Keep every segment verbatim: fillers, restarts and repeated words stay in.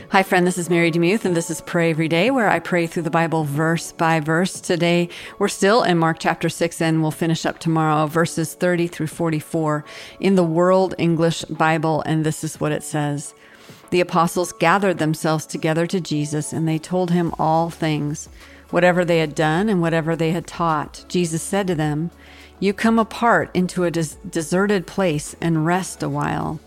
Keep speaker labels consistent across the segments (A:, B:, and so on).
A: Hi, friend. This is Mary DeMuth, and this is Pray Every Day, where I pray through the Bible verse by verse. Today, we're still in Mark chapter six, and we'll finish up tomorrow, verses thirty through forty-four in the World English Bible, and this is what it says. The apostles gathered themselves together to Jesus, and they told him all things, whatever they had done and whatever they had taught. Jesus said to them, "You come apart into a des- deserted place and rest a while."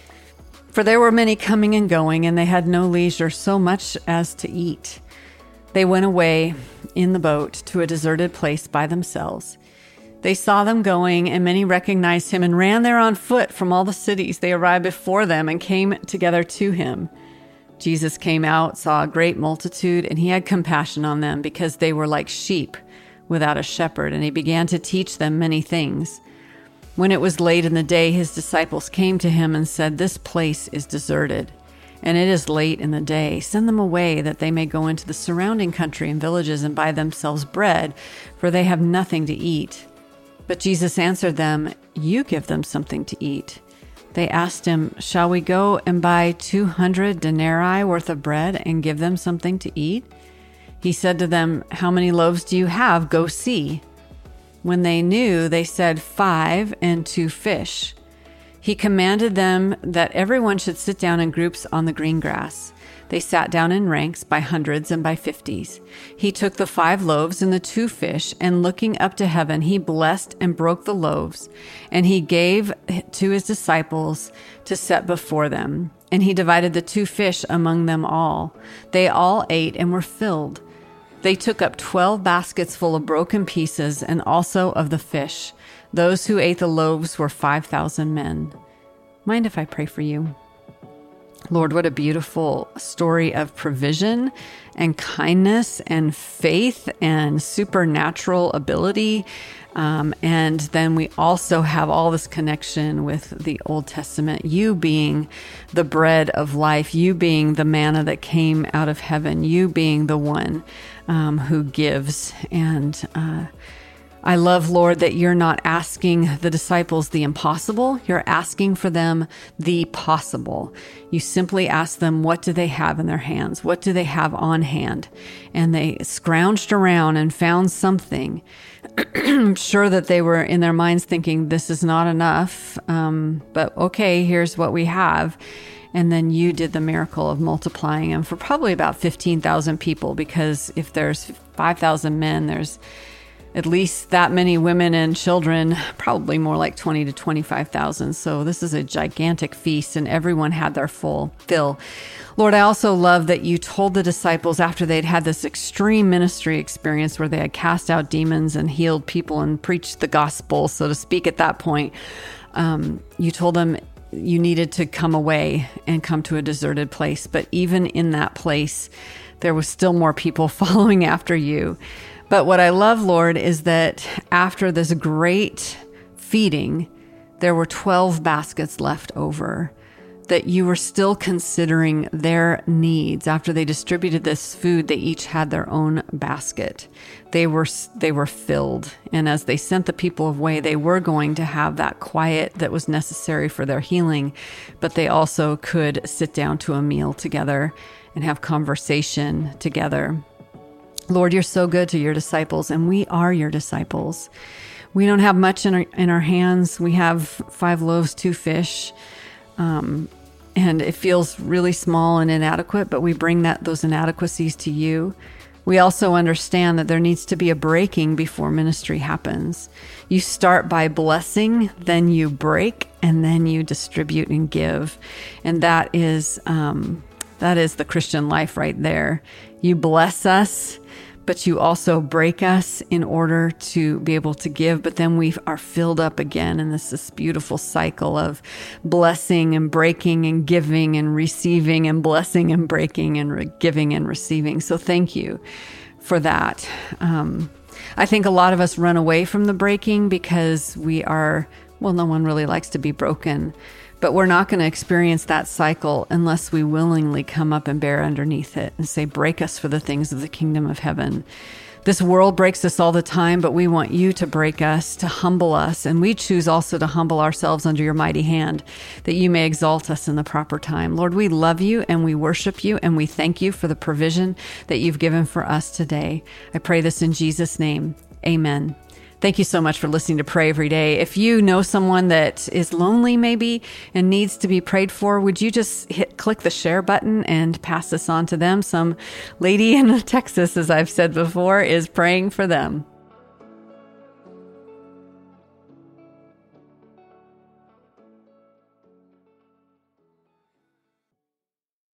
A: For there were many coming and going, and they had no leisure so much as to eat. They went away in the boat to a deserted place by themselves. They saw them going, and many recognized him and ran there on foot from all the cities. They arrived before them and came together to him. Jesus came out, saw a great multitude, and he had compassion on them because they were like sheep without a shepherd, and he began to teach them many things. When it was late in the day, his disciples came to him and said, "This place is deserted, and it is late in the day. Send them away that they may go into the surrounding country and villages and buy themselves bread, for they have nothing to eat." But Jesus answered them, "You give them something to eat." They asked him, "Shall we go and buy two hundred denarii worth of bread and give them something to eat?" He said to them, "How many loaves do you have? Go see." When they knew, they said, "Five and two fish." He commanded them that everyone should sit down in groups on the green grass. They sat down in ranks by hundreds and by fifties. He took the five loaves and the two fish, and looking up to heaven, he blessed and broke the loaves, and he gave to his disciples to set before them. And he divided the two fish among them all. They all ate and were filled. They took up twelve baskets full of broken pieces and also of the fish. Those who ate the loaves were five thousand men. Mind if I pray for you? Lord, what a beautiful story of provision and kindness and faith and supernatural ability. Um, and then we also have all this connection with the Old Testament, you being the bread of life, you being the manna that came out of heaven, you being the one um, who gives. And uh, I love, Lord, that you're not asking the disciples the impossible. You're asking for them the possible. You simply ask them, what do they have in their hands? What do they have on hand? And they scrounged around and found something. I'm sure that they were in their minds thinking, this is not enough, um, but okay, here's what we have. And then you did the miracle of multiplying them for probably about fifteen thousand people, because if there's five thousand men, there's at least that many women and children, probably more like twenty to twenty-five thousand. So this is a gigantic feast, and everyone had their full fill. Lord, I also love that you told the disciples after they'd had this extreme ministry experience where they had cast out demons and healed people and preached the gospel, so to speak, at that point, um, you told them you needed to come away and come to a deserted place. But even in that place, there was still more people following after you. But what I love, Lord, is that after this great feeding, there were twelve baskets left over, that you were still considering their needs. After they distributed this food, they each had their own basket. They were they were filled. And as they sent the people away, they were going to have that quiet that was necessary for their healing, but they also could sit down to a meal together and have conversation together. Lord, you're so good to your disciples, and we are your disciples. We don't have much in our, in our hands. We have five loaves, two fish, um, and it feels really small and inadequate, but we bring that those inadequacies to you. We also understand that there needs to be a breaking before ministry happens. You start by blessing, then you break, and then you distribute and give. And that is um, that is the Christian life right there. You bless us, but you also break us in order to be able to give. But then we are filled up again. And this this beautiful cycle of blessing and breaking and giving and receiving and blessing and breaking and re- giving and receiving. So thank you for that. Um, I think a lot of us run away from the breaking because we are, well, no one really likes to be broken. But we're not going to experience that cycle unless we willingly come up and bear underneath it and say, break us for the things of the kingdom of heaven. This world breaks us all the time, but we want you to break us, to humble us. And we choose also to humble ourselves under your mighty hand, that you may exalt us in the proper time. Lord, we love you and we worship you and we thank you for the provision that you've given for us today. I pray this in Jesus' name. Amen. Thank you so much for listening to Pray Every Day. If you know someone that is lonely maybe and needs to be prayed for, would you just hit click the share button and pass this on to them? Some lady in Texas, as I've said before, is praying for them.